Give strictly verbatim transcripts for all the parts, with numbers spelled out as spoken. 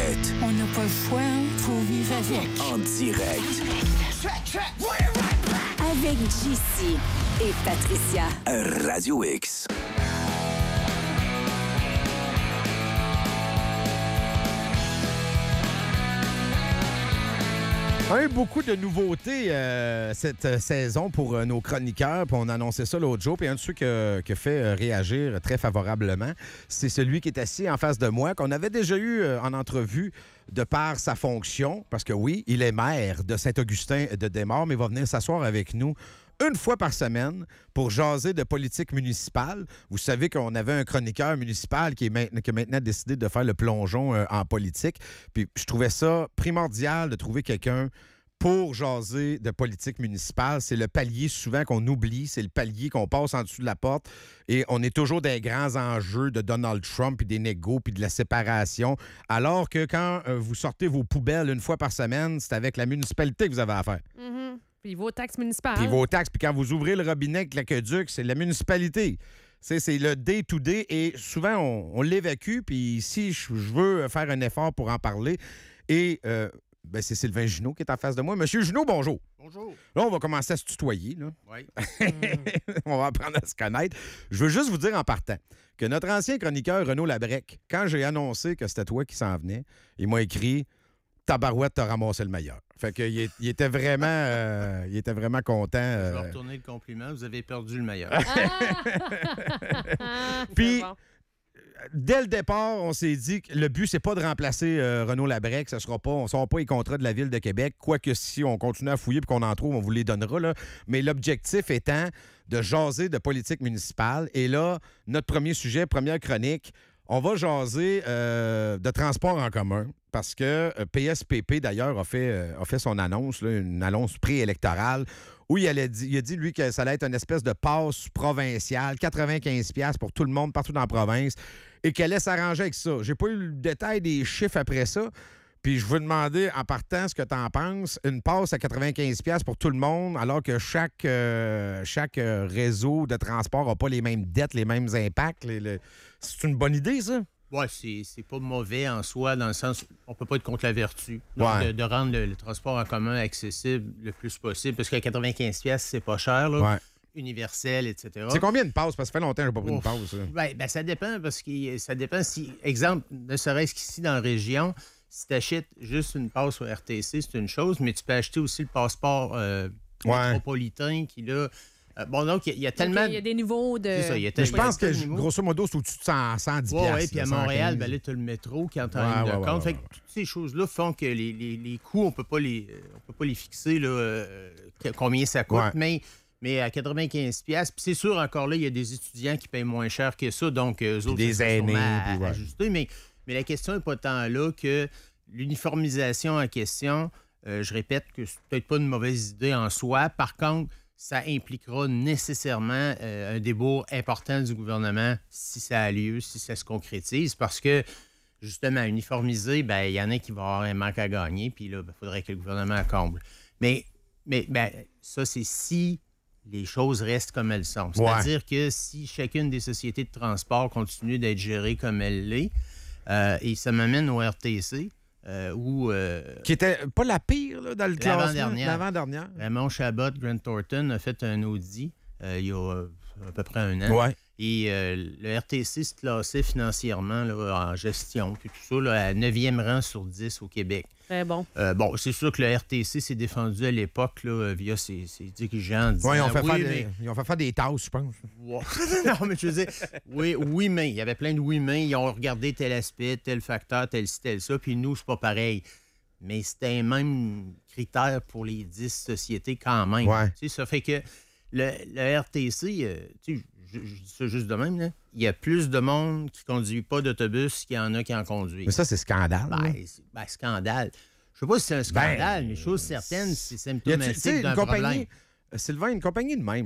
Barrette. On n'a pas le choix, hein? Faut vivre avec. En direct. Avec J C et Patricia. Radio X. Un, beaucoup de nouveautés euh, cette euh, saison pour euh, nos chroniqueurs. Puis on a annoncé ça l'autre jour. Puis un de ceux qui a fait euh, réagir très favorablement, c'est celui qui est assis en face de moi, qu'on avait déjà eu euh, en entrevue de par sa fonction. Parce que oui, il est maire de Saint-Augustin de Desmaures, mais il va venir s'asseoir avec nous une fois par semaine pour jaser de politique municipale. Vous savez qu'on avait un chroniqueur municipal qui, est maintenant, qui a maintenant décidé de faire le plongeon euh, en politique. Puis je trouvais ça primordial de trouver quelqu'un pour jaser de politique municipale. C'est le palier souvent qu'on oublie, c'est le palier qu'on passe en dessous de la porte et on est toujours des grands enjeux de Donald Trump puis des négos puis de la séparation, alors que quand euh, vous sortez vos poubelles une fois par semaine, c'est avec la municipalité que vous avez affaire. Mm-hmm. Puis vos taxes municipales. Puis vos taxes. Puis quand vous ouvrez le robinet avec l'aqueduc, c'est la municipalité. C'est, c'est le day-to-day et souvent, on, on l'évacue. Puis si je, je veux faire un effort pour en parler, et euh, ben c'est Sylvain Junot qui est en face de moi. Monsieur Junot, bonjour. Bonjour. Là, on va commencer à se tutoyer. Là. Oui. On va apprendre à se connaître. Je veux juste vous dire en partant que notre ancien chroniqueur Renaud Labrec, quand j'ai annoncé que c'était toi qui s'en venais, il m'a écrit « Tabarouette, t'as ramassé le meilleur ». Fait qu'il il était vraiment, euh, il était vraiment content. Euh... Je vais retourner le compliment. Vous avez perdu le meilleur. Ah! Puis, bon. Dès le départ, on s'est dit que le but, c'est pas de remplacer euh, Renaud Labrec. Ce sera pas, on ne sera pas les contrats de la Ville de Québec. Quoique si on continue à fouiller et qu'on en trouve, on vous les donnera. Là. Mais l'objectif étant de jaser de politique municipale. Et là, notre premier sujet, première chronique, on va jaser euh, de transport en commun. Parce que euh, P S P P, d'ailleurs, a fait, euh, a fait son annonce, là, une annonce préélectorale, où il, allait dit, il a dit, lui, que ça allait être une espèce de passe provinciale, quatre-vingt-quinze dollars pour tout le monde, partout dans la province, et qu'elle allait s'arranger avec ça. J'ai pas eu le détail des chiffres après ça, puis je veux demander, en partant, ce que tu en penses. Une passe à quatre-vingt-quinze dollars pour tout le monde, alors que chaque, euh, chaque euh, réseau de transport n'a pas les mêmes dettes, les mêmes impacts. Les, les... C'est une bonne idée, ça? Oui, c'est, c'est pas mauvais en soi, dans le sens on peut pas être contre la vertu. Donc, ouais. de, de rendre le, le transport en commun accessible le plus possible, parce qu'à quatre-vingt-quinze dollars, c'est pas cher, là. Ouais. Universel, et cetera. C'est combien de passes? Parce que ça fait longtemps que je n'ai pas pris Ouf. une passe. Ben, ben, ça dépend, parce que ça dépend si, exemple, ne serait-ce qu'ici dans la région, si tu achètes juste une passe au R T C, c'est une chose, mais tu peux acheter aussi le passeport euh, ouais. métropolitain qui, là... Euh, bon, donc, il y, y a tellement... Il y a des niveaux de... C'est ça, il y a tellement... Je pense que, grosso modo, c'est au-dessus de cent, cent dix dollars. Oui, ouais, puis à Montréal, ben là, tu as le métro qui entre en ligne de ouais, compte. Ouais, fait ouais, que ouais. toutes ces choses-là font que les, les, les coûts, on peut pas les, on peut pas les fixer, là, euh, combien ça coûte, ouais. mais... Mais à quatre-vingt-quinze dollars, puis c'est sûr, encore là, il y a des étudiants qui payent moins cher que ça, donc eux autres, des aînés, à, ouais. à ajuster. Mais, mais la question n'est pas tant là que l'uniformisation en question, euh, je répète que c'est peut-être pas une mauvaise idée en soi. Par contre, ça impliquera nécessairement euh, un débours important du gouvernement si ça a lieu, si ça se concrétise, parce que, justement, uniformiser, ben, il y en a qui vont avoir un manque à gagner, puis là, il ben, faudrait que le gouvernement comble. Mais, mais ben, ça, c'est si les choses restent comme elles sont. C'est-à-dire ouais. que si chacune des sociétés de transport continue d'être gérée comme elle l'est, euh, et ça m'amène au R T C, euh, où... Euh, qui était pas la pire là, dans le classement. L'avant-dernière. L'avant-dernière. Raymond Chabot, Grant Thornton a fait un audit euh, il y a euh, à peu près un an. Ouais. Et euh, le R T C se classait financièrement là, en gestion, puis tout ça, là, à neuvième rang sur dix au Québec. Très bon. Euh, bon, c'est sûr que le R T C s'est défendu à l'époque là, via ses, ses dirigeants. Disant, ouais, ils, ont fait oui, faire mais... des, ils ont fait faire des tasses, je pense. Wow. Non, mais je veux dire, oui, oui, mais. Il y avait plein de oui, mais. Ils ont regardé tel aspect, tel facteur, tel ci, tel ça, puis nous, c'est pas pareil. Mais c'était un même critère pour les dix sociétés quand même. Ouais. Tu sais, ça fait que le, le R T C, euh, tu sais, je, je dis ça juste de même, là, il y a plus de monde qui ne conduit pas d'autobus qu'il y en a qui en conduisent. Mais ça, c'est scandale. Ben, c'est, ben, scandale. Je sais pas si c'est un scandale, ben, mais chose certaine, c'est a-tu, symptomatique d'un une compagnie, problème. Sylvain, une compagnie de même, là.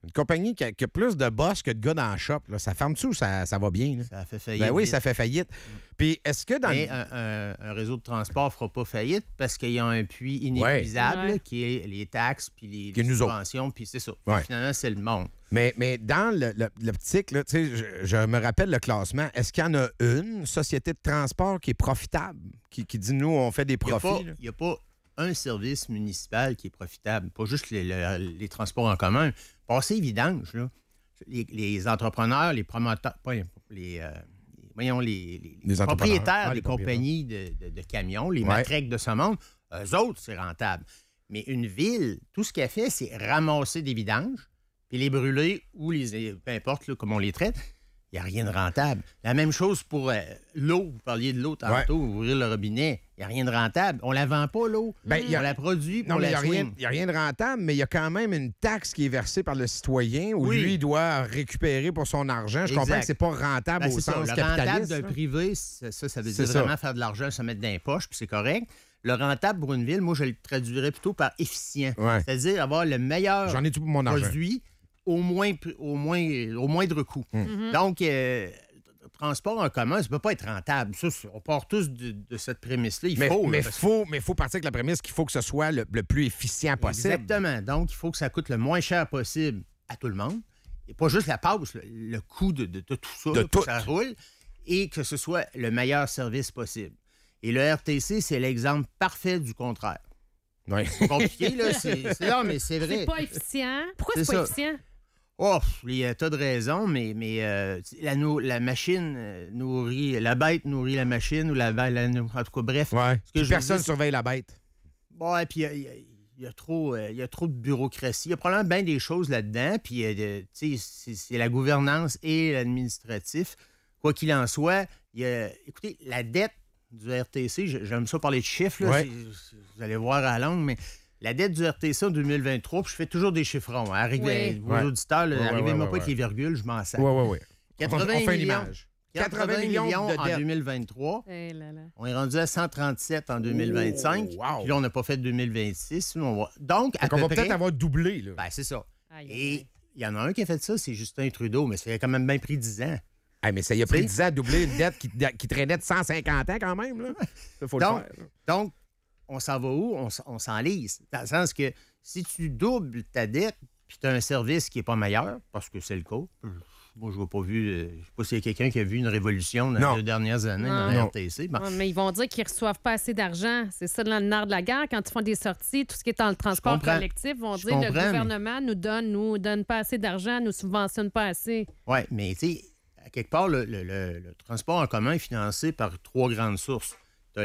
Une compagnie qui a, qui a plus de boss que de gars dans le shop. Là. Ça ferme-tu ou ça, ça va bien? Là? Ça a fait faillite. Ben oui, vite. ça fait faillite. Puis est-ce que dans Mais le- un, un- un réseau de transport ne fera pas faillite parce qu'il y a un puits inépuisable Ouais. là, qui est les taxes puis les, Qui est les nous autres. subventions, puis c'est ça. Ouais. Finalement, c'est le monde. Mais, mais dans le- le- l'optique, là, tu sais, je, je me rappelle le classement. Est-ce qu'il y en a une société de transport qui est profitable, qui, qui dit, nous, on fait des Il n'y a, profits? pas- là? il y a pas un service municipal qui est profitable, pas juste les, le- les transports en commun. Passez vidange, là. Les, les entrepreneurs, les promoteurs, pas les, les, euh, les- voyons, les, les- Les les entrepreneurs. propriétaires Ah, des les propriétaires. compagnies de, de- de camions, les Ouais. matraques de ce monde, eux autres, c'est rentable. Mais une ville, tout ce qu'elle fait, c'est ramasser des vidanges, puis les brûler ou les, peu importe là, comment on les traite. Il n'y a rien de rentable. La même chose pour euh, l'eau. Vous parliez de l'eau tantôt, ouvrir le robinet. Il n'y a rien de rentable. On ne la vend pas, l'eau. Ben, il y a- On la produit pour Non, mais il n'y la a, rien- swing. y a rien de rentable, mais il y a quand même une taxe qui est versée par le citoyen où Oui. lui, il doit récupérer pour son argent. Je comprends Exact. que c'est pas rentable Ben, au c'est ça. sens Le rentable capitaliste. d'un là. privé, ça, ça, ça veut C'est dire ça. vraiment faire de l'argent, se mettre dans les poches, puis c'est correct. Le rentable pour une ville, moi, je le traduirais plutôt par efficient. Ouais. C'est-à-dire avoir le meilleur J'en ai tout pour mon argent. produit au, moins, au, moins, au moindre coût. Hmm. Donc, euh, transport en commun, ça ne peut pas être rentable. Ça, c'est- on part tous de, de cette prémisse-là. Il Mais faut. il là, mais parce- faut, mais faut partir avec la prémisse qu'il faut que ce soit le, le plus efficient possible. Exactement. Donc, il faut que ça coûte le moins cher possible à tout le monde. Et pas juste la passe, le, le coût de, de- de tout ça, De là, pour tout. que ça roule, et que ce soit le meilleur service possible. Et le R T C, c'est l'exemple parfait du contraire. Ouais. C'est compliqué, là. C'est, c'est- non, mais c'est vrai. C'est pas efficient. Pourquoi C'est c'est pas ça. efficient? Oh, pff, il y a tas de raisons, mais, mais euh, la, nou- la machine euh, nourrit... La bête nourrit la machine, ou la bête... la nou- en tout cas, bref. Ouais. Ce que Puis je personne veux dire, surveille la bête. Bon, et puis il y a, il y a- il y a trop, euh, il y a trop de bureaucratie. Il y a probablement bien des choses là-dedans. Puis, euh, de- tu sais, c'est, c'est la gouvernance et l'administratif. Quoi qu'il en soit, il y a, écoutez, la dette du R T C, je- j'aime ça parler de chiffres, là, Ouais. c'est- c'est- vous allez voir à la longue, mais la dette du R T C en deux mille vingt-trois, puis je fais toujours des chiffrons. Hein, arrivez, Oui. vos Ouais. auditeurs, là, Ouais, ouais, arrivez-moi ouais, pas ouais. avec les virgules, je m'en sers. Oui, oui, oui. On, quatre-vingts on fait une millions. image. quatre-vingts millions, de en dette. deux mille vingt-trois. Eh là là. On est rendu à cent trente-sept en deux mille vingt-cinq. Oh, wow. Puis là, on n'a pas fait deux mille vingt-six. On va... Donc, à Fait qu'on peu va près... peut-être avoir doublé. Là. Ben, c'est ça. Aïe, aïe, Et aïe. il y en a un qui a fait ça, c'est Justin Trudeau, mais ça a quand même bien pris dix ans. Hey, mais ça y a pris Tu sais? dix ans à doubler une dette qui, qui traînait de cent cinquante ans quand même. Là. Ça, faut Donc, le faire. là. Donc, on s'en va où? On, s- on s'enlise. Dans le sens que si tu doubles ta dette, puis tu as un service qui n'est pas meilleur, parce que c'est le cas, moi, je n'ai pas vu, euh, je sais pas s'il y a quelqu'un qui a vu une révolution dans Non. les deux dernières années Non. dans la Non. R T C. Bon, Ouais, mais ils vont dire qu'ils reçoivent pas assez d'argent. C'est ça le nerf de la guerre. Quand ils font des sorties, tout ce qui est dans le transport comprends. collectif, ils vont Je dire le comprends, mais- gouvernement nous donne, nous donne pas assez d'argent, nous subventionne pas assez. oui, mais tu sais, à quelque part, le, le- le- le transport en commun est financé par trois grandes sources. Tu as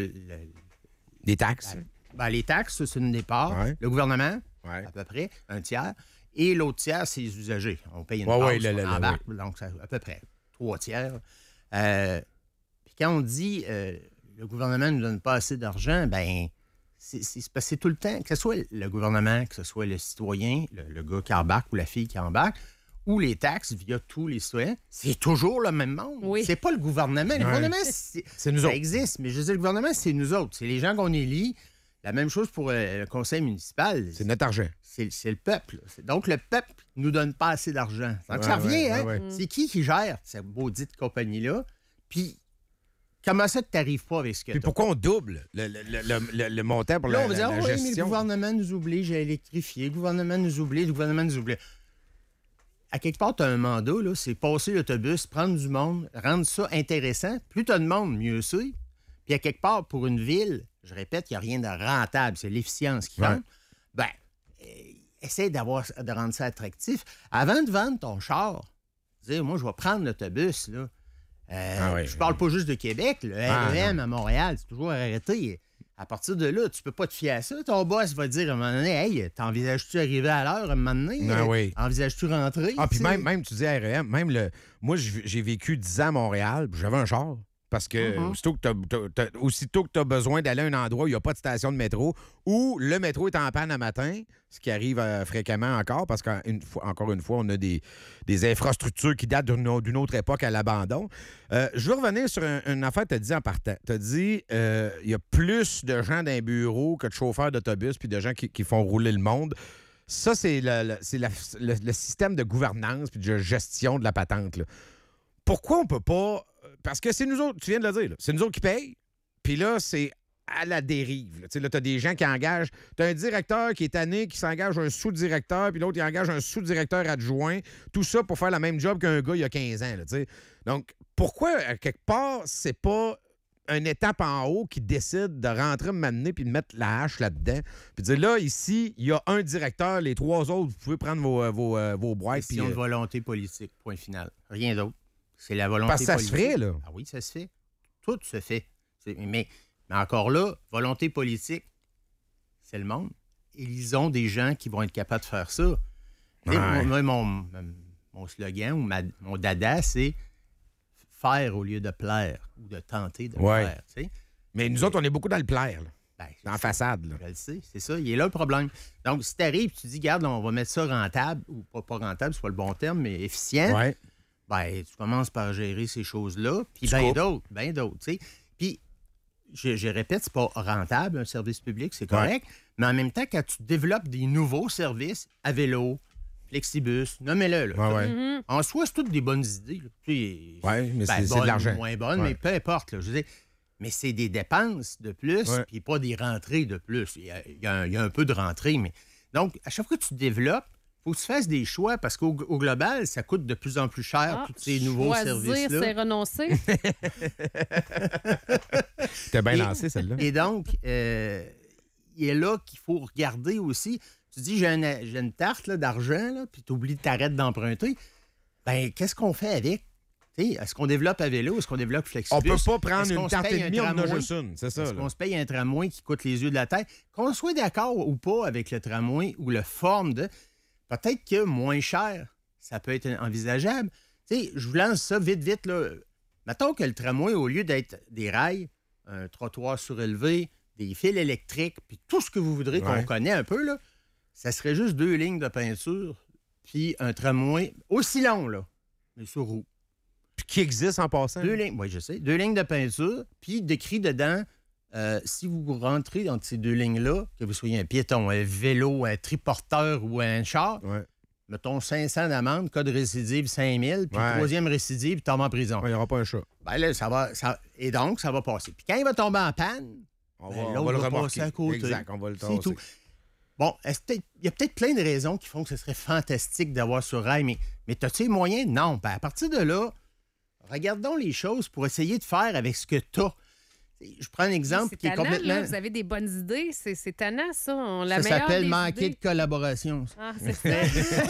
Des taxes. ben, les taxes, ça, c'est une des parts. Ouais. Le gouvernement, Ouais. à peu près, un tiers. Et l'autre tiers, c'est les usagers. On paye une Ouais, part, ouais, là, on là, là, embarque, donc ça, à peu près trois tiers. Euh, Puis quand on dit euh, le gouvernement ne nous donne pas assez d'argent, ben c'est c'est- c'est parce que c'est tout le temps, que ce soit le gouvernement, que ce soit le citoyen, le, le gars qui embarque ou la fille qui embarque, ou les taxes via tous les citoyens, c'est toujours le même monde. Oui. C'est pas le gouvernement. Le Ouais. gouvernement, c'est C'est nous ça autres. existe, mais je veux dire, le gouvernement, c'est nous autres. C'est les gens qu'on élit. La même chose pour euh, le conseil municipal. C'est notre argent. C'est c'est le peuple. là. C'est- Donc, le peuple nous donne pas assez d'argent. Donc, Ouais, ça revient, ouais, hein? ouais, ouais. C'est qui qui gère cette maudite compagnie-là? Puis, comment ça que tu n'arrives pas avec ce que Puis t'as? pourquoi on double le, le- le- le- le- le montant pour Là, la, on va la- dire, la ah oui, mais le gestion? gouvernement nous oblige à électrifier, le gouvernement nous oblige, le gouvernement nous oblige. À quelque part, tu as un mandat, là, c'est passer l'autobus, prendre du monde, rendre ça intéressant. Plus tu as de monde, mieux c'est. Puis à quelque part, pour une ville, je répète, il n'y a rien de rentable, c'est l'efficience qui Ouais. compte. Ben, euh, essaie d'avoir, de rendre ça attractif. Avant de vendre ton char, dire, moi, je vais prendre l'autobus, là. Euh, Ah ouais. je parle pas juste de Québec, le Ah, R E M à Montréal, c'est toujours arrêté. À partir de là, tu peux pas te fier à ça. Ton boss va te dire à un moment donné, hey, t'envisages-tu arriver à l'heure à un moment donné? Ah Euh, oui. Envisages-tu rentrer? Ah, puis tu sais? même, même, tu dis R E M, même le. Moi, j'ai j'ai vécu dix ans à Montréal, puis j'avais un char. Parce que Mhm. aussitôt que t'as- t'as- t'as- aussitôt que tu as besoin d'aller à un endroit où il n'y a pas de station de métro, ou le métro est en panne à matin, ce qui arrive euh, fréquemment encore, parce qu'encore une fois, on a des, des infrastructures qui datent d'une au- d'une autre époque à l'abandon. Euh, je veux revenir sur un- une affaire que tu as dit en partant. Tu as dit euh, il y a plus de gens dans les bureaux que de chauffeurs d'autobus puis de gens qui, qui font rouler le monde. Ça, c'est le, le- c'est la- le, le système de gouvernance puis de gestion de la patente. Là. Pourquoi on peut pas... Parce que c'est nous autres, tu viens de le dire, là, c'est nous autres qui payent, puis là, c'est à la dérive. Là, tu sais, là, t'as des gens qui engagent... T'as un directeur qui est tanné, qui s'engage un sous-directeur, puis l'autre, il engage un sous-directeur adjoint. Tout ça pour faire la même job qu'un gars il y a quinze ans. Là, tu sais. Donc, pourquoi, à quelque part, c'est pas une étape en haut qui décide de rentrer, m'amener, puis de mettre la hache là-dedans, puis de dire, là, ici, il y a un directeur, les trois autres, vous pouvez prendre vos, euh, vos, euh, vos boîtes. Question puis, de euh, volonté politique, point final. Rien d'autre. C'est la volonté Parce que ça se politique. ferait, là. Ah oui, ça se fait. Tout se fait. C'est- Mais, mais encore là, volonté politique, c'est le monde. Ils ont des gens qui vont être capables de faire ça. Tu sais, Ouais. Moi, mon, mon slogan ou ma- mon dada, c'est faire au lieu de plaire ou de tenter de Ouais. plaire. tu sais. Mais nous autres, on est beaucoup dans le plaire, là, Ben, dans la façade. Là. je le sais, c'est ça. Il est là le problème. Donc, si tu arrives tu dis, regarde, on va mettre ça rentable, ou pas, pas rentable, c'est pas le bon terme, mais efficient, Ouais. ben, tu commences par gérer ces choses-là, puis Tu bien coupes. d'autres, bien d'autres, tu sais. Puis, je, je répète, c'est pas rentable, un service public, c'est correct, mais en même temps, quand tu développes des nouveaux services à vélo, Flexibus, nommez-le, là. Ouais, ouais. Mhm. En soi, c'est toutes des bonnes idées. Là. Puis, Ouais, mais ben, c'est c'est bonnes de l'argent. ou moins bonnes, Ouais. mais peu importe. Là, je veux dire, mais c'est des dépenses de plus, Ouais. puis pas des rentrées de plus. Il y a, il y a un, il y a un peu de rentrées, mais... Donc, à chaque fois que tu développes, il faut que tu fasses des choix, parce qu'au au global, ça coûte de plus en plus cher, Ah, tous ces nouveaux choisir, services-là. c'est renoncer. T'es bien Et- lancé, celle-là. Et donc, euh, il est là qu'il faut regarder aussi. Tu dis, j'ai une, j'ai une tarte là, d'argent, là, puis tu oublies de t'arrêter d'emprunter. Ben, qu'est-ce qu'on fait avec? T'sais, est-ce qu'on développe à vélo? Est-ce qu'on développe Flexibus? On peut pas prendre Est-ce qu'on une se tarte paye et un demie, on en a tramway? juste une. C'est ça. Est-ce là. qu'on se paye un tramway qui coûte les yeux de la tête? Qu'on soit d'accord ou pas avec le tramway ou le forme de... Peut-être que moins cher, ça peut être envisageable. Tu sais, je vous lance ça vite, vite. Là. Mettons que le tramway, au lieu d'être des rails, un trottoir surélevé, des fils électriques, puis tout ce que vous voudrez qu'on Ouais. connaît un peu, là, ça serait juste deux lignes de peinture, puis un tramway aussi long, là, mais sur roue. Puis qui existe en passant. Deux lignes, oui, je sais. Deux lignes de peinture, puis décrit dedans, euh, si vous rentrez dans ces deux lignes-là, que vous soyez un piéton, un vélo, un triporteur ou un char, Ouais. mettons cinq cents d'amende, cas de récidive cinq mille, puis Ouais. troisième récidive, tu tombes en prison. Il n'y aura pas un chat. Ben là, ça va. Ça... Et donc, ça va passer. Puis quand il va tomber en panne, On ben, va, on l'autre va le va remorquer. passer à côté. Exact, on va le c'est tasser. tout. Bon, est-ce que peut-être- il y a peut-être plein de raisons qui font que ce serait fantastique d'avoir ce rail, mais, mais as-tu les moyens? Non. Ben, à partir de là, regardons les choses pour essayer de faire avec ce que tu as. Je prends un exemple C'est qui est tannant, complètement. là, vous avez des bonnes idées. C'est c'est tannant, ça. On, la Ça meilleure s'appelle des manquer idées. de collaboration. Ah, c'est ça.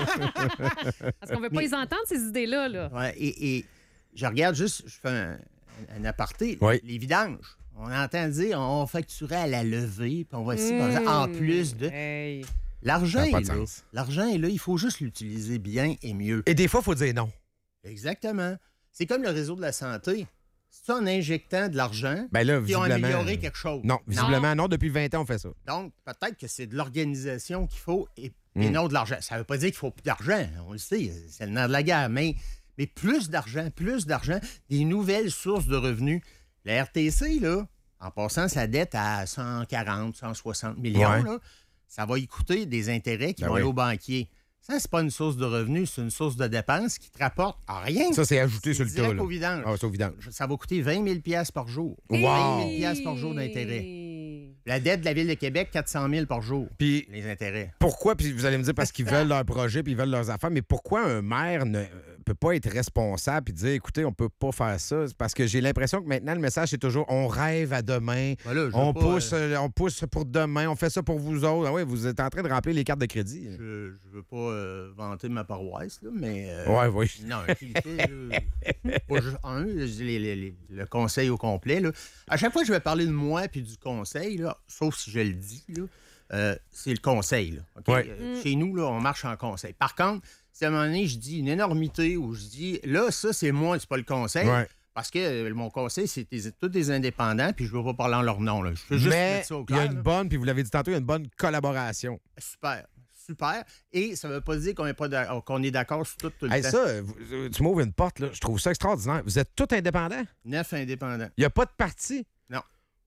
Parce qu'on ne veut pas Mais- les entendre, ces idées-là. Là. Ouais, et, et je regarde juste, je fais un, un aparté. Oui. Les vidanges. On entend dire on facturait à la levée, puis on va ici, Mmh. en plus de. Hey. L'argent Ça a pas est de là. sens. L'argent est là, il faut juste l'utiliser bien et mieux. Et des fois, il faut dire non. Exactement. C'est comme le réseau de la santé. C'est en injectant de l'argent Ben là, qui ont visiblement. amélioré quelque chose. Non, visiblement, non. Depuis vingt ans, on fait ça. Donc, peut-être que c'est de l'organisation qu'il faut et, et Mm. non de l'argent. Ça ne veut pas dire qu'il faut plus d'argent. On le sait, c'est le nerf de la guerre. Mais, mais plus d'argent, plus d'argent, des nouvelles sources de revenus. La R T C, là, en passant sa dette à cent quarante, cent soixante millions, Ouais. là, ça va y coûter des intérêts qui Ben vont oui. aller aux banquiers. Ça, c'est pas une source de revenus, c'est une source de dépenses qui te rapporte rien. Ça, c'est ajouté C'est sur le tas. direct là. au vidange. Ah, c'est au vidange. Ça va coûter vingt mille par jour. Wow. vingt mille par jour d'intérêt. La dette de la Ville de Québec, quatre cent mille par jour. Puis Les intérêts. pourquoi, puis vous allez me dire parce qu'ils veulent leur projet puis ils veulent leurs affaires, mais pourquoi un maire ne euh, peut pas être responsable et dire écoutez, on peut pas faire ça? C'est parce que j'ai l'impression que maintenant, le message, c'est toujours on rêve à demain, Voilà, je veux on, pas, pousse, euh, euh, on pousse pour demain, on fait ça pour vous autres. Ah ouais, vous êtes en train de remplir les cartes de crédit. Je, je veux pas euh, vanter ma paroisse, là, mais. euh, Ouais, oui. Non, je le fais, là. Pas juste un, je dis les- les- les- le conseil au complet. Là. À chaque fois que je vais parler de moi puis du conseil, là, sauf si je le dis, là, euh, c'est le conseil. Là, OK? Ouais. Euh, Chez nous, là, on marche en conseil. Par contre, si à un moment donné, je dis une énormité ou je dis là, ça, c'est moi, c'est pas le conseil. Ouais. Parce que euh, mon conseil, c'est des- tous des indépendants, puis je veux pas parler en leur nom. Là. Je veux juste Mais mettre ça au il y a clair. une là. bonne, puis vous l'avez dit tantôt, il y a une bonne collaboration. Super, super. Et ça veut pas dire qu'on est, pas d'ac- qu'on est d'accord sur tout, tout le Hey, temps. ça, vous- euh, tu m'ouvres une porte, là. Je trouve ça extraordinaire. Vous êtes tous indépendants? Neuf indépendants. Il n'y a pas de parti? Non.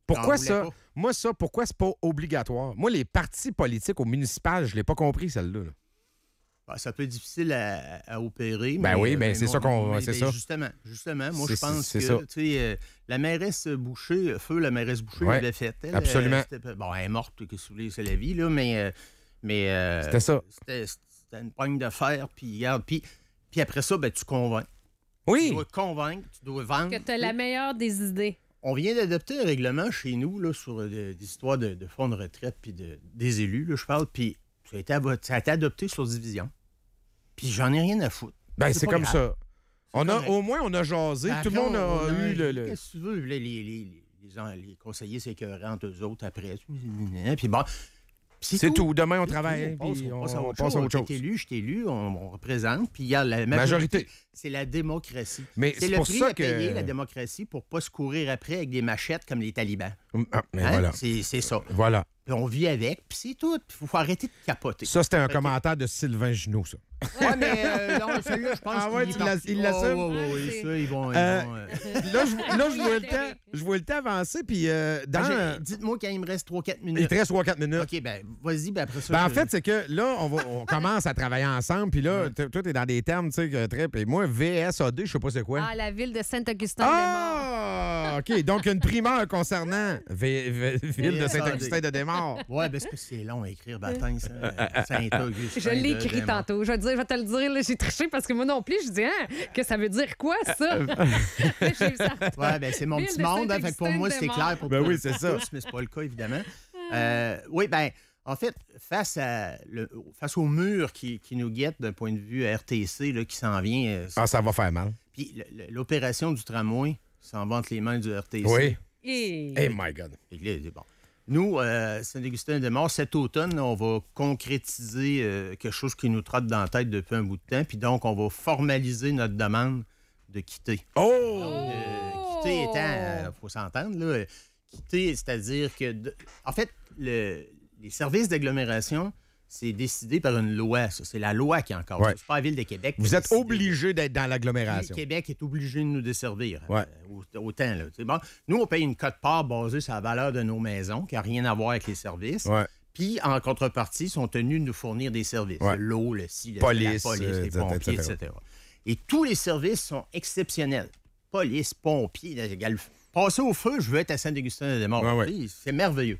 Pourquoi J'en voulais ça? pas. Moi, ça, pourquoi c'est pas obligatoire? Moi, les partis politiques au municipal, je l'ai pas compris, celle-là. là. Ben, ça peut être difficile à, à opérer. Ben mais, oui, euh, ben mais c'est mon- ça qu'on- mais- c'est ben ça. Justement, justement. Moi, C'est- je pense c'est que ça. tu sais, euh, la mairesse Boucher, feu, la mairesse Boucher Ouais, l'avait faite. Elle, absolument. euh, c'était- bon, elle est morte, que si vous voulez, c'est la vie, là, mais. euh, mais euh, C'était ça. C'était c'était une poigne de fer, puis regarde, puis, puis après ça, ben, tu convaincs. Oui. Tu dois convaincre, tu dois vendre. Que tu as la meilleure des idées. On vient d'adopter un règlement chez nous là, sur euh, des histoires de, de fonds de retraite puis de, des élus, là, je parle, puis ça a, été abo- ça a été adopté sur division. Puis j'en ai rien à foutre. Ben, C'est c'est pas comme grave. ça. On a, correct. au moins, on a jasé. Ben, Tout le après, monde a on- on eu le. le- Qu'est-ce que tu veux? Les, les, les, les, les, les conseillers s'écœuraient entre eux autres après. Puis bon. puis C'est tout. Demain, on C'est travaille. tout. On passe- Puis on on, passe à on autre passe à chose. autre chose. T'es élu, je t'ai élu, on, on représente. Puis il y a la majorité. Majorité. C'est la démocratie. Mais C'est c'est le pour prix ça à payer, que. la démocratie, pour pas se courir après avec des machettes comme les talibans. Ah, mais Hein? voilà. C'est c'est ça. Voilà. Puis on vit avec, puis c'est tout. Il faut arrêter de capoter. Ça, c'était un Ok. commentaire de Sylvain Junot, ça. Ouais, mais euh, non, celui-là, je pense Ah ouais, qu'il tu est l'as- parti. il l'assume? Oh, ouais, ouais, ouais, Ah, ça, ils vont... ils Euh, vont, euh, Là, je, là, je vois le temps. Je vois le temps avancer. Puis euh, dans. ben, j'ai- Dites-moi quand il me reste trois quatre Il minutes. te reste trois quatre minutes. OK, ben vas-y, ben après ça... Ben, en je- fait, c'est que là, on, va, on commence à travailler ensemble. Puis là, t- toi, t'es dans des termes, tu sais, que très. Puis moi, V S A D, je sais pas c'est quoi. Ah, la ville de Saint-Augustin-des-Morts. Ah! OK. Donc, une primeur concernant V- V- Ville de Saint-Augustin-de-Desmaures. Ouais, ben c'est parce que c'est long à écrire, baptême, ça. Saint-Augustin. Je l'ai de- écrit de- tantôt. Je vais, te dire, je vais te le dire, là, j'ai triché parce que moi non plus, je dis, hein, que ça veut dire quoi, ça? J'ai eu ça. Ouais, ben c'est mon Ville petit de monde, hein, fait que pour moi, c'est Saint-Augustin-des-Morts. clair pour Ben tous, oui, c'est ça. tous, mais c'est pas le cas, évidemment. Euh, oui, ben en fait, face, à le, face au mur qui, qui nous guette d'un point de vue R T C là, qui s'en vient, euh, Ah, ça va faire mal. puis le- le- l'opération du tramway s'en va entre les mains du R T C. Oui. Et... Hey my God. Fait que là, c'est bon. Nous, euh, Saint-Augustin-des-Morts, cet automne, on va concrétiser euh, quelque chose qui nous trotte dans la tête depuis un bout de temps. Puis donc, on va formaliser notre demande de quitter. Oh! Euh, quitter étant, il faut s'entendre, là, euh, quitter, c'est-à-dire que, de- en fait, le- les services d'agglomération, c'est décidé par une loi. Ça. C'est la loi qui est encore. Ouais. C'est pas la Ville de Québec. qui Vous a êtes décidé. obligé d'être dans Puis l'agglomération. Québec est obligé de nous desservir. Ouais. euh, au- autant, là. C'est bon. Nous, on paye une cote-part basée sur la valeur de nos maisons, qui n'a rien à voir avec les services. Ouais. Puis, en contrepartie, ils sont tenus de nous fournir des services. Ouais. L'eau, le ci, le Police, la police, euh, les et cetera, pompiers, et et cetera. cetera. Et tous les services sont exceptionnels. Police, pompiers, là, égal- passer au feu, je veux être à Saint-Augustin-des-Morts. Ouais, ouais. Oui, c'est merveilleux.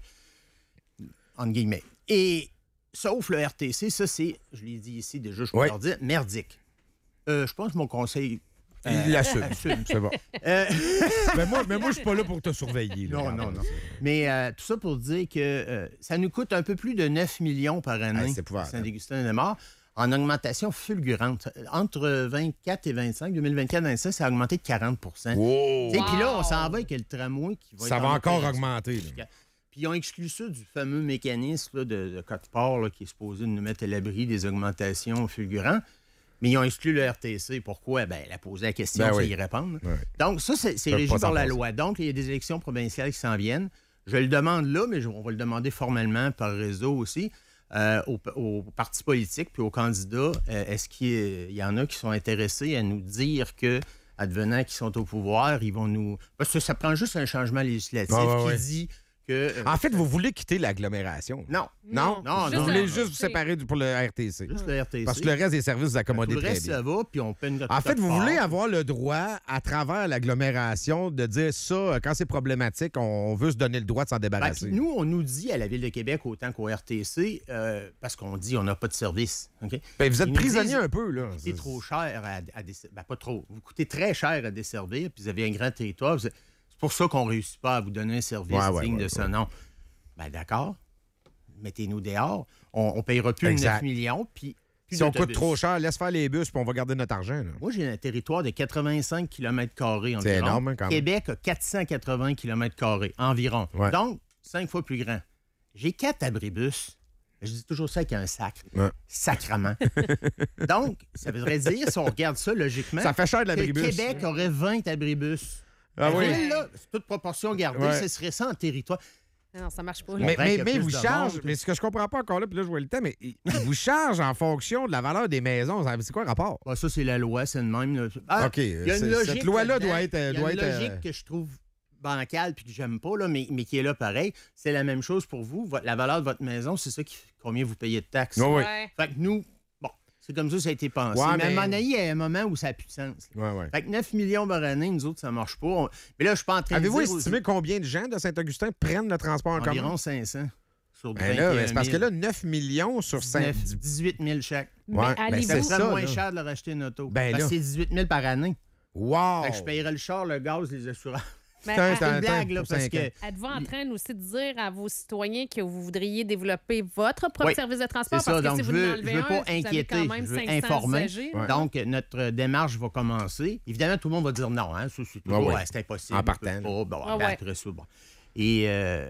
Entre guillemets. Et sauf le R T C, ça, c'est, je l'ai dit ici déjà, je peux Ouais. leur dire, merdique. Euh, je pense que mon conseil... Il l'assume. assume. C'est bon. Euh, mais moi, mais moi je suis pas là pour te surveiller. là. non, non, non. Mais euh, tout ça pour dire que euh, ça nous coûte un peu plus de neuf millions par année Ah, c'est à épouvantable. Saint-Augustin-des-Morts, en augmentation fulgurante. Entre vingt-quatre et vingt-cinq, deux mille vingt-quatre vingt-cinq, ça a augmenté de quarante pour cent. Wow! Tu sais, Puis là, on Wow! s'en va avec le tramway qui va Ça être va en encore opération. augmenter. là. Puis ils ont exclu ça du fameux mécanisme là, de, de code-part là, qui est supposé nous mettre à l'abri des augmentations fulgurantes. Mais ils ont exclu le R T C. Pourquoi? Ben, elle a posé la question, Ben ça oui. y répondre. Ouais. Donc, ça, c'est c'est Peuvent régi pas par s'en la passer. loi. Donc, il y a des élections provinciales qui s'en viennent. Je le demande là, mais je- on va le demander formellement par réseau aussi euh, aux, aux partis politiques puis aux candidats. Euh, Est-ce qu'il y, a- il y en a qui sont intéressés à nous dire que, advenant qu'ils sont au pouvoir, ils vont nous... Parce que ça prend juste un changement législatif Ah, ouais, qui ouais. dit que... euh, En fait, vous voulez quitter l'agglomération. non, Non? Non, Vous non, voulez non. juste vous séparer du- pour le R T C. juste le R T C. Parce que le reste des services, vous Tout accommodez le très reste, bien. ça va, puis on paie une En fait, vous part. voulez avoir le droit, à travers l'agglomération, de dire ça, quand c'est problématique, on veut se donner le droit de s'en Ben, débarrasser. puis nous, on nous dit à la Ville de Québec, autant qu'au R T C, euh, parce qu'on dit on n'a pas de service. OK? Ben, vous êtes Ils nous prisonnier disent- un peu, là. C'est trop cher à, à desservir. Ben, pas trop. Vous coûtez très cher à desservir, puis vous avez un grand territoire. C'est c'est pour ça qu'on ne réussit pas à vous donner un service Ouais, ouais, digne ouais, de ce ouais. nom. Ben d'accord. Mettez-nous dehors. On ne payera plus Exact. neuf millions, puis plus Si on coûte d'autobus. trop cher, laisse faire les bus, puis on va garder notre argent. là. Moi, j'ai un territoire de quatre-vingt-cinq kilomètres carrés environ. C'est énorme, hein, quand même. Québec a quatre cent quatre-vingts kilomètres carrés environ. Ouais. Donc, cinq fois plus grand. J'ai quatre abribus. Je dis toujours ça avec un sac. Ouais. Sacrement. Donc, ça voudrait dire, si on regarde ça logiquement, Ça fait cher de que l'abribus. Québec aurait vingt abribus. Ah La oui. ville, là, c'est toute proportion gardée, Ouais. ce serait ça en territoire. Non, ça marche pas. Mais- là. Mais, comprends mais, qu'il y a mais plus ils vous de chargent, monde. mais ce que je comprends pas encore là, puis là, je vois le temps, mais ils ils vous chargent en fonction de la valeur des maisons. Ça- C'est quoi le rapport? Bon, ça, c'est la loi, c'est le même. là. Ah, OK, il y a une c'est- logique cette loi-là là-dedans. doit être- Il y a doit une être, logique euh, que je trouve bancal puis que j'aime pas, là, mais, mais qui est là pareil. C'est la même chose pour vous. Votre- la valeur de votre maison, c'est ça qui combien vous payez de taxes. Oui, oui. Ouais. Fait que nous, bon, c'est comme ça que ça a été pensé. Ouais, mais à un mais- moment donné, il y a un moment où ça a plus de sens. Ouais, ouais. Fait que neuf millions par année, nous autres, ça marche pas. On- Mais là, je suis pas en train Avez-vous de dire... estimé combien de gens de Saint-Augustin prennent le transport en commun? Environ cinq cents sur Ben là, ben, c'est parce que là, neuf millions sur cinq. dix-huit mille chaque. Mais Ouais, ben, allez-vous... c'est Ça ça, serait moins là. cher de leur acheter une auto. Ben parce là. que c'est dix-huit mille par année. Wow! Fait que je payerais le char, le gaz, les assurances. Mais Putain, à- c'est un- C'est une blague, là, pour parce cinq que... ans. Êtes-vous en train aussi de dire à vos citoyens que vous voudriez développer votre propre Oui, service de transport? c'est ça. Parce que Donc, si je vous veux, en enlevez je veux un, pas vous avez inquiéter, quand même je veux cinq cents informer. usagers, là. Ouais. Donc, notre démarche va commencer. Évidemment, tout le monde va dire non, hein, ça, c'est toujours, Ouais, ouais. ouais, c'est impossible. En on peut partant. pas. Bon, Ah ben, ouais. après ça, bon. Et, euh,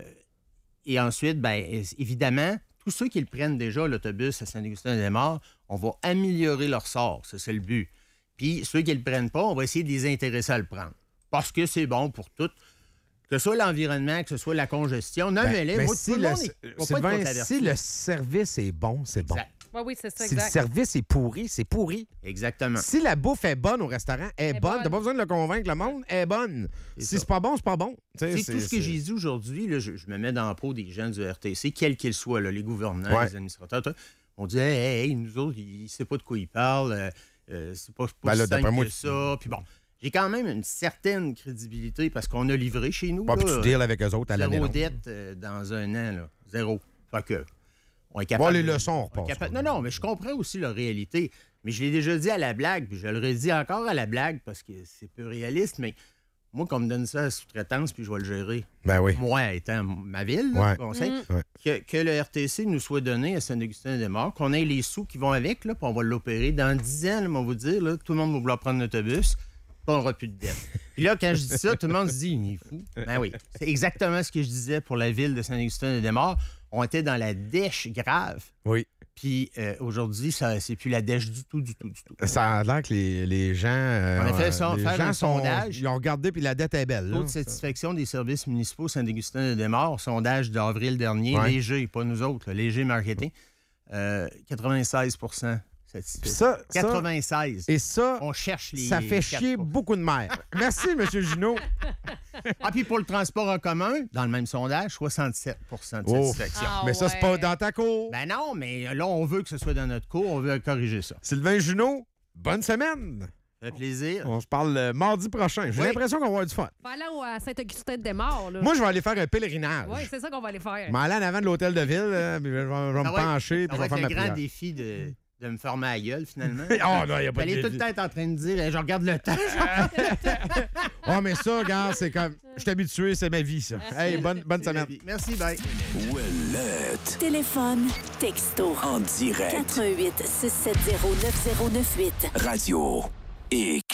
et ensuite, ben, évidemment, tous ceux qui le prennent déjà, l'autobus à Saint-Augustin-des-Maures, on va améliorer leur sort. Ça, c'est le but. Puis, ceux qui ne le prennent pas, on va essayer de les intéresser à le prendre. Parce que c'est bon pour tout. Que ce soit l'environnement, que ce soit la congestion. Non, Ben, mais là, mais moi, si tout le le, monde est- va pas être Sylvain, controversé. si le service est bon, c'est bon. Exact. Oui, oui, c'est ça, Si le exact. service est pourri, c'est pourri. Exactement. Si la bouffe est bonne au restaurant, elle est Elle est bonne. bonne. T'as pas besoin de le convaincre, le monde, elle est bonne. C'est Si ça. c'est pas bon, c'est pas bon. Tu sais, C'est tout ce que j'ai dit aujourd'hui, là, je, je me mets dans la peau des gens du R T C, quels qu'ils soient, là, les gouvernants, Ouais. les administrateurs. tout. On dit, hey, hey, hey, nous autres, ils ne savent pas de quoi ils parlent, euh, euh, c'est pas, pas Ben là, si d'après simple moi, que tu- ça. Puis bon, j'ai quand même une certaine crédibilité parce qu'on a livré chez nous. Pas là, puis tu deals avec eux autres à l'année zéro longue. dette euh, dans un an, là. Zéro. Fait que, on est Bon, capable. les de- leçons, on on est repasse. capable- Non, non, mais je comprends aussi la réalité. Mais je l'ai déjà dit à la blague, puis je le redis encore à la blague parce que c'est peu réaliste, mais moi, qu'on me donne ça à sous-traitance, puis je vais le gérer. Ben oui. Moi, étant ma ville, là, Ouais. le conseil, Ouais. que, que le R T C nous soit donné à Saint-Augustin-des-Maures, qu'on ait les sous qui vont avec, là, puis on va l'opérer. Dans dix ans, là, on va vous dire, là, tout le monde va vouloir prendre l'autobus, puis on n'aura plus de dette. Puis là, quand je dis ça, tout le monde se dit, il est fou. Ben oui, c'est exactement ce que je disais pour la ville de Saint-Augustin-des-Maures. On était dans la dèche grave. Oui. Puis euh, aujourd'hui, ça c'est plus la dèche du tout, du tout, du tout. Ça a l'air que les, les gens. euh, On a fait euh, ça, les faire gens un sont, sondage. Ils ont regardé, puis la dette est belle. Taux Là. de satisfaction des services municipaux Saint-Augustin-des-Maures, sondage d'avril dernier, Ouais. léger, pas nous autres, là, léger marketing, euh, quatre-vingt-seize satisfait. Puis ça, ça- quatre-vingt-seize. Et ça, On cherche les. ça fait quatre chier pour cent. beaucoup de mères. Merci, M. Junot. Ah, puis pour le transport en commun, dans le même sondage, soixante-sept de Oh. satisfaction. Ah, Mais ça, c'est pas ouais. dans ta cour. Ben non, mais là, on veut que ce soit dans notre cours, on veut corriger ça. Sylvain Junot, bonne semaine. Ça fait plaisir. On se parle euh, mardi prochain. J'ai Oui. l'impression qu'on va avoir du fun. Faut aller au- à Saint-Augustin-des-Maures, là. Moi, je vais aller faire un pèlerinage. Oui, c'est ça qu'on va aller faire. Je vais aller en avant de l'hôtel de ville, là, puis je vais, je vais me Ça va être- pencher, Ça puis je va vais être faire le ma grand prière. défi de, de me fermer à la gueule, finalement. Oh non, il n'y a pas de J'allais tout défi. le temps être en train de dire, eh, je regarde le temps. Oh, mais ça, regarde, c'est comme... Je suis habitué, c'est ma vie, ça. Hey, bonne, bonne C'est la semaine. vie. Merci, bye. Ouellette. Téléphone, texto, En direct. quatre un huit, six sept zéro, neuf zéro neuf huit. Radio X.